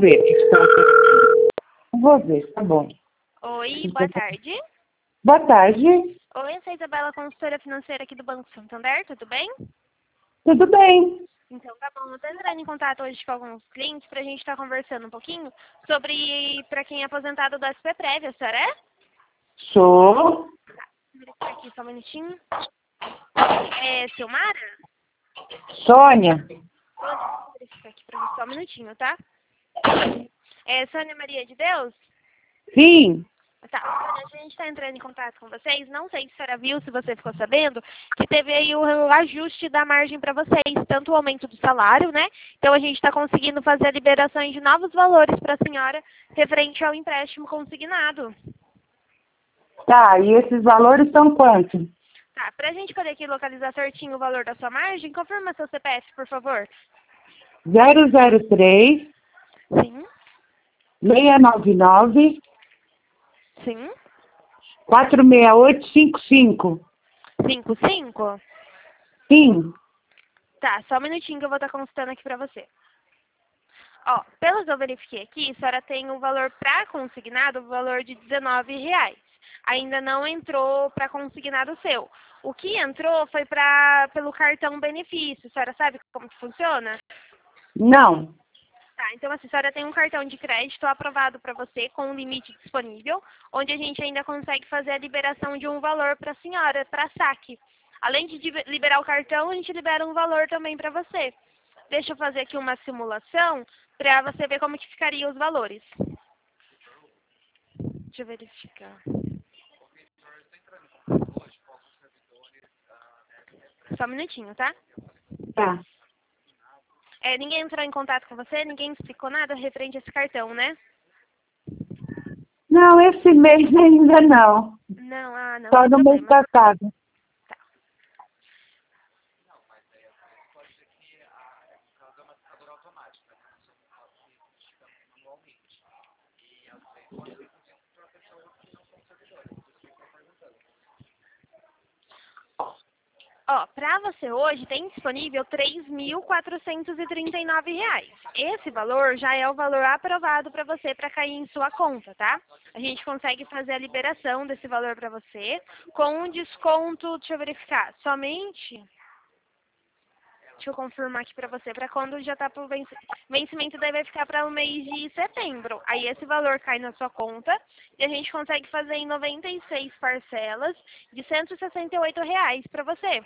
ver. Vou ver, tá bom. Oi, boa tarde. Boa tarde. Oi, eu sou a Isabela, consultora financeira aqui do Banco Santander, tudo bem? Tudo bem? Então tá bom, eu tô entrando em contato hoje com alguns clientes pra gente estar conversando um pouquinho sobre pra quem é aposentado da SP Prévia, a senhora é? Sou. Tá, vou verificar aqui só um minutinho. É Silmara? Sônia. Vou verificar aqui pra você só um minutinho, tá? É Sônia Maria de Deus? Sim. Tá, Sônia, a gente está entrando em contato com vocês. Não sei se a senhora viu, se você ficou sabendo, que teve aí o ajuste da margem para vocês, tanto o aumento do salário, né? Então a gente está conseguindo fazer a liberação de novos valores para a senhora referente ao empréstimo consignado. Tá, e esses valores são quantos? Tá, para a gente poder aqui localizar certinho o valor da sua margem, confirma seu CPF, por favor. 003 Sim, 699 sim. 46855. 55? Sim. Tá, só um minutinho que eu vou estar consultando aqui para você. Ó, pelo que eu verifiquei aqui, a senhora tem o valor para consignado, o valor de R$19. Ainda não entrou para consignado seu. O que entrou foi pelo cartão benefício. A senhora sabe como que funciona? Não. Tá, então assim, a senhora tem um cartão de crédito aprovado para você com um limite disponível, onde a gente ainda consegue fazer a liberação de um valor para a senhora, para saque. Além de liberar o cartão, a gente libera um valor também para você. Deixa eu fazer aqui uma simulação para você ver como que ficaria os valores. Deixa eu verificar. Só um minutinho, tá? Tá. Ninguém entrou em contato com você? Ninguém explicou nada referente a esse cartão, né? Não, esse mês ainda não. Não, não. Só no mês Problema. passado. Tá. Ó, pra você hoje tem disponível R$3.439. Esse valor já é o valor aprovado para você para cair em sua conta, tá? A gente consegue fazer a liberação desse valor para você com um desconto, deixa eu verificar, somente... Deixa eu confirmar aqui para você, para quando já tá pro vencimento, daí vai ficar para o mês de setembro. Aí esse valor cai na sua conta e a gente consegue fazer em 96 parcelas de R$168 para você.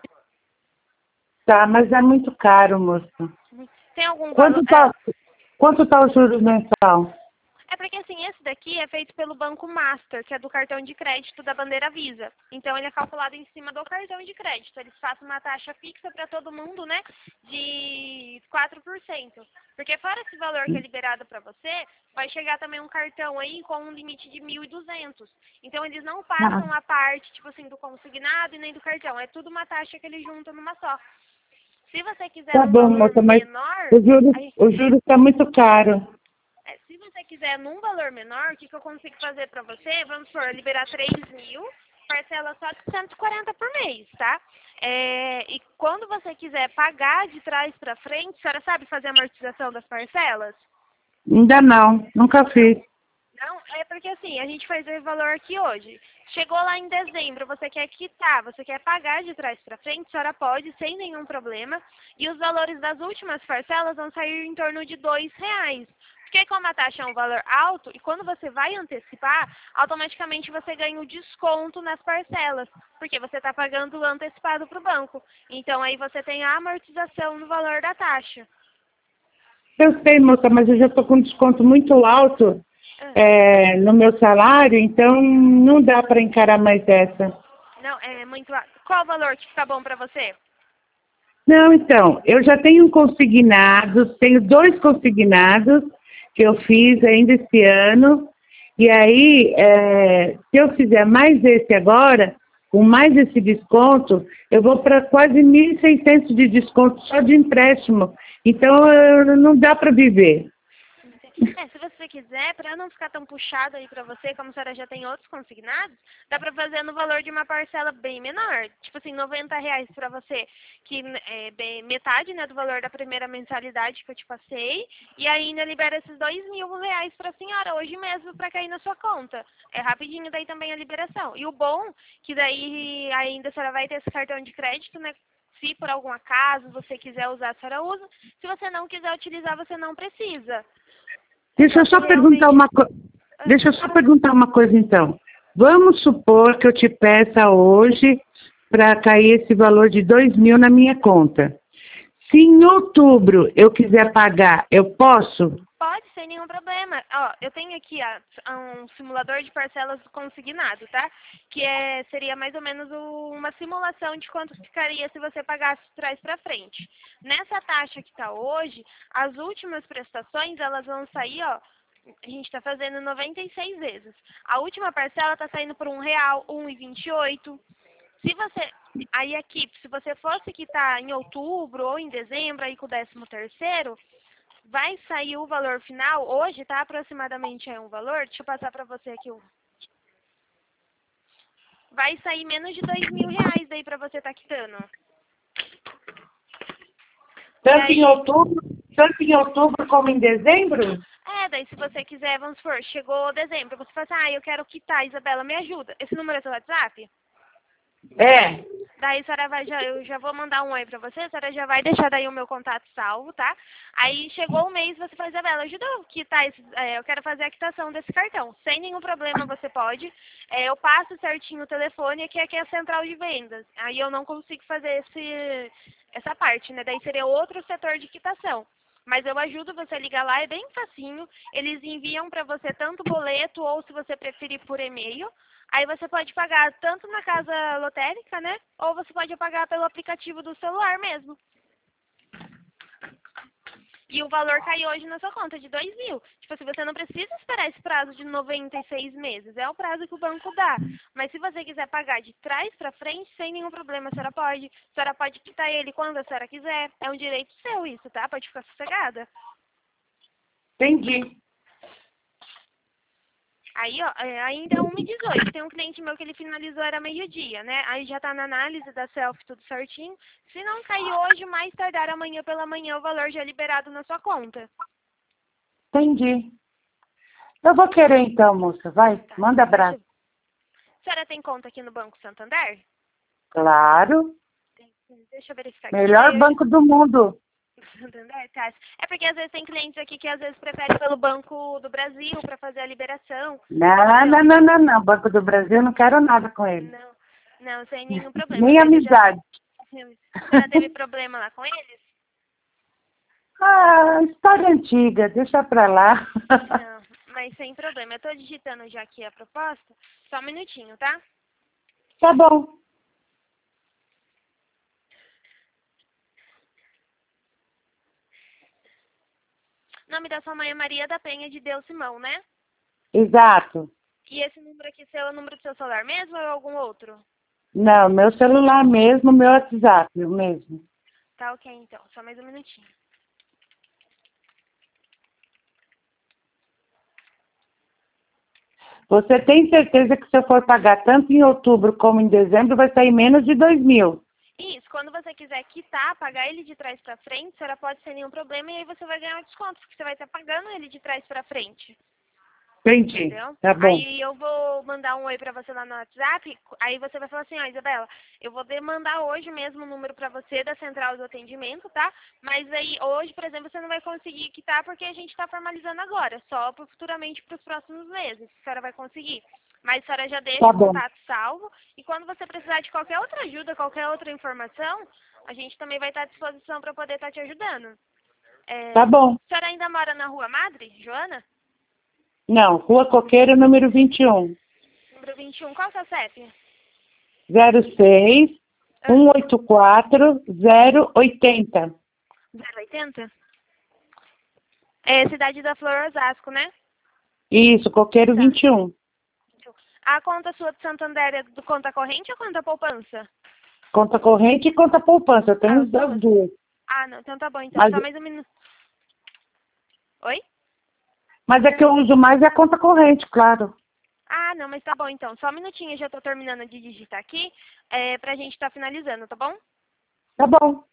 Tá, mas é muito caro, moça. Tem algum valor? Quanto tá o juros mensal? É porque assim, esse daqui é feito pelo Banco Master, que é do cartão de crédito da bandeira Visa. Então ele é calculado em cima do cartão de crédito. Eles fazem uma taxa fixa para todo mundo, né, de 4%. Porque fora esse valor que é liberado para você, vai chegar também um cartão aí com um limite de 1.200. Então eles não passam a parte, tipo assim, do consignado e nem do cartão. É tudo uma taxa que eles juntam numa só. Se você quiser Tá um bom, valor moça, mas menor... o juro está muito caro. Se você quiser num valor menor, o que eu consigo fazer para você? Vamos supor, liberar 3.000, parcela só de 140 por mês, tá? E quando você quiser pagar de trás para frente, a senhora sabe fazer a amortização das parcelas? Ainda não, nunca fiz. Não, é porque assim, a gente faz esse valor aqui hoje. Chegou lá em dezembro, você quer quitar, você quer pagar de trás para frente, a senhora pode, sem nenhum problema. E os valores das últimas parcelas vão sair em torno de R$2. Porque como a taxa é um valor alto, e quando você vai antecipar, automaticamente você ganha o desconto nas parcelas. Porque você está pagando antecipado para o banco. Então aí você tem a amortização no valor da taxa. Eu sei, moça, mas eu já estou com um desconto muito alto no meu salário, então não dá para encarar mais essa. Não, é muito alto. Qual o valor que fica bom para você? Não, então, eu já tenho consignados, tenho 2 consignados que eu fiz ainda esse ano, e aí, se eu fizer mais esse agora, com mais esse desconto, eu vou para quase 1.600 de desconto só de empréstimo, então não dá para viver. Se você quiser, para não ficar tão puxado aí para você, como a senhora já tem outros consignados, dá para fazer no valor de uma parcela bem menor. Tipo assim, R$ 90 para você, que é bem, metade, né, do valor da primeira mensalidade que eu te passei, e ainda libera esses R$ 2.000 para a senhora, hoje mesmo, para cair na sua conta. É rapidinho daí também a liberação. E o bom, que daí ainda a senhora vai ter esse cartão de crédito, né? Se por algum acaso você quiser usar, a senhora usa. Se você não quiser utilizar, você não precisa. Deixa eu só perguntar Deixa eu só perguntar uma coisa, então. Vamos supor que eu te peça hoje para cair esse valor de 2.000 na minha conta. Se em outubro eu quiser pagar, eu posso? Pode, sem nenhum problema. Ó, eu tenho aqui um simulador de parcelas consignado, tá? Que seria mais ou menos uma simulação de quanto ficaria se você pagasse de trás para frente. Nessa taxa que está hoje, as últimas prestações, elas vão sair, ó, a gente está fazendo 96 vezes. A última parcela está saindo por R$ 1,00, R$ 1,28. Se você, aí aqui, se você fosse quitar em outubro ou em dezembro, aí com o 13º, vai sair o valor final, hoje tá aproximadamente aí um valor, deixa eu passar para você aqui, vai sair menos de R$ 2.000 daí para você tá quitando. Tanto em outubro como em dezembro? Daí se você quiser, vamos supor, chegou dezembro, você fala assim, eu quero quitar, Isabela, me ajuda. Esse número é seu WhatsApp? É. Daí a senhora eu já vou mandar um oi pra você, a senhora já vai deixar daí o meu contato salvo, tá? Aí chegou o mês, você faz, Isabela, ajuda eu quitar eu quero fazer a quitação desse cartão. Sem nenhum problema você pode. Eu passo certinho o telefone, aqui é a central de vendas. Aí eu não consigo fazer essa parte, né? Daí seria outro setor de quitação. Mas eu ajudo você a ligar lá, é bem facinho. Eles enviam para você tanto boleto ou, se você preferir, por e-mail. Aí você pode pagar tanto na casa lotérica, né? Ou você pode pagar pelo aplicativo do celular mesmo. E o valor cai hoje na sua conta de 2.000. Tipo, se você não precisa esperar esse prazo de 96 meses. É o prazo que o banco dá. Mas se você quiser pagar de trás para frente, sem nenhum problema, a senhora pode quitar ele quando a senhora quiser. É um direito seu isso, tá? Pode ficar sossegada. Entendi. Aí, ó, ainda é 1h18. Tem um cliente meu que ele finalizou, era meio-dia, né? Aí já tá na análise da selfie, tudo certinho. Se não cair hoje, mais tardar amanhã pela manhã, o valor já é liberado na sua conta. Entendi. Eu vou querer então, moça. Vai, Tá. manda abraço. A senhora tem conta aqui no Banco Santander? Claro. Deixa eu verificar aqui. Melhor banco do mundo. Santander, tá? É porque às vezes tem clientes aqui que às vezes preferem pelo Banco do Brasil para fazer a liberação. Não. Banco do Brasil, não quero nada com ele. Não, sem nenhum problema. Nem amizade. A senhora teve problema lá com eles? História antiga, deixa pra lá. Não, mas sem problema. Eu tô digitando já aqui a proposta. Só um minutinho, tá? Tá bom. O nome da sua mãe é Maria da Penha de Deus Simão, né? Exato. E esse número aqui seu é o número do seu celular mesmo ou é algum outro? Não, meu celular mesmo, meu WhatsApp mesmo. Tá ok, então. Só mais um minutinho. Você tem certeza que se eu for pagar tanto em outubro como em dezembro, vai sair menos de 2.000? Isso, quando você quiser quitar, pagar ele de trás pra frente, a senhora pode sem nenhum problema e aí você vai ganhar um desconto, porque você vai estar pagando ele de trás pra frente. Entendi. Entendeu? Tá bom. Aí eu vou mandar um oi pra você lá no WhatsApp, aí você vai falar assim, Isabela, eu vou demandar hoje mesmo o número pra você da central do atendimento, tá? Mas aí hoje, por exemplo, você não vai conseguir quitar porque a gente tá formalizando agora, só futuramente pros próximos meses, a senhora vai conseguir. Mas a senhora já deixa o contato salvo e quando você precisar de qualquer outra ajuda, qualquer outra informação, a gente também vai estar à disposição para poder estar te ajudando. Tá bom. A senhora ainda mora na Rua Madre, Joana? Não, Rua Coqueiro, número 21. Número 21, qual é o seu CEP? 06 184 080. 080? É Cidade da Flor, Osasco, né? Isso, Coqueiro 21. A conta sua de Santander é do conta corrente ou conta poupança? Conta corrente e conta poupança, eu tenho as duas. Não, então tá bom, então. Mas... Só mais um minuto. Oi? Mas é que eu uso mais é a conta corrente, claro. Ah, não, mas tá bom então. Só um minutinho, eu já tô terminando de digitar aqui, pra gente tá finalizando, tá bom? Tá bom.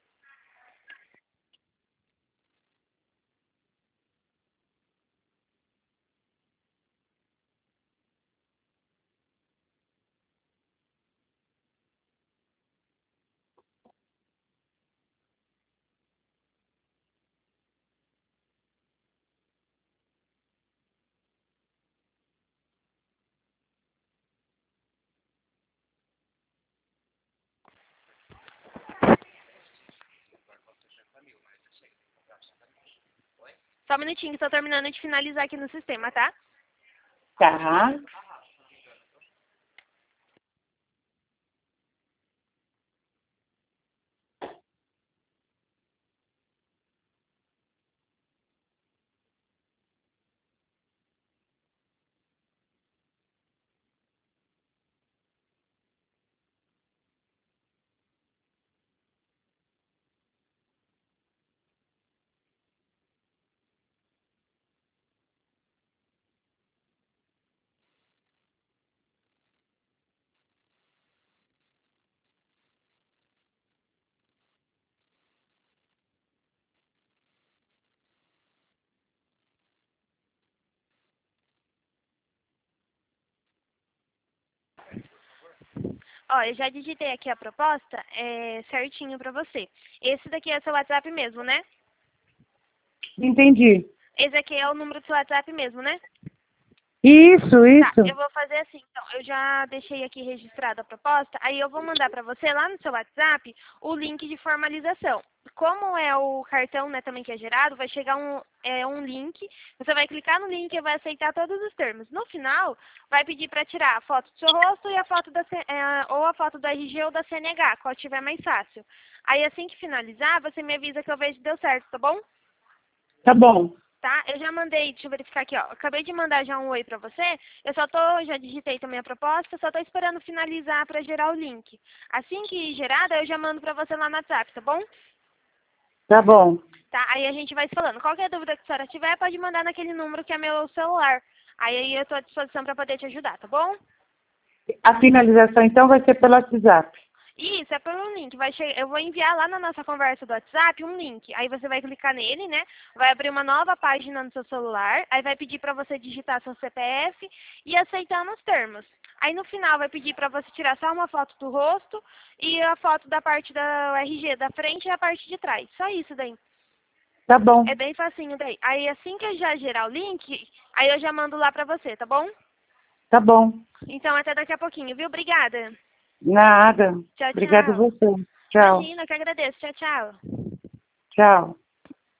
Só um minutinho, tô terminando de finalizar aqui no sistema, tá? Tá. Ó, eu já digitei aqui a proposta, certinho pra você. Esse daqui é seu WhatsApp mesmo, né? Entendi. Esse aqui é o número do seu WhatsApp mesmo, né? Isso, Tá, isso. eu vou fazer assim, então, eu já deixei aqui registrada a proposta, aí eu vou mandar para você lá no seu WhatsApp o link de formalização. Como é o cartão, né, também que é gerado, vai chegar um link, você vai clicar no link e vai aceitar todos os termos. No final, vai pedir para tirar a foto do seu rosto e a foto ou a foto da RG ou da CNH, qual tiver mais fácil. Aí assim que finalizar, você me avisa que eu vejo que deu certo, tá bom? Tá bom. Tá? Eu já mandei, deixa eu verificar aqui, ó. Acabei de mandar já um oi pra você. Já digitei também a proposta, só tô esperando finalizar pra gerar o link. Assim que gerada, eu já mando pra você lá no WhatsApp, tá bom? Tá bom. Tá? Aí a gente vai se falando. Qualquer dúvida que a senhora tiver, pode mandar naquele número que é meu celular. Aí eu tô à disposição pra poder te ajudar, tá bom? A finalização, então, vai ser pelo WhatsApp. Isso, é pelo link. Eu vou enviar lá na nossa conversa do WhatsApp um link. Aí você vai clicar nele, né? Vai abrir uma nova página no seu celular. Aí vai pedir para você digitar seu CPF e aceitar nos termos. Aí no final vai pedir para você tirar só uma foto do rosto e a foto da parte da RG da frente e a parte de trás. Só isso daí. Tá bom. É bem facinho daí. Aí assim que eu já gerar o link, aí eu já mando lá para você, tá bom? Tá bom. Então até daqui a pouquinho, viu? Obrigada. Nada. Tchau, Obrigada a tchau. você. Tchau. Imagina, eu que agradeço. Tchau, tchau. Tchau.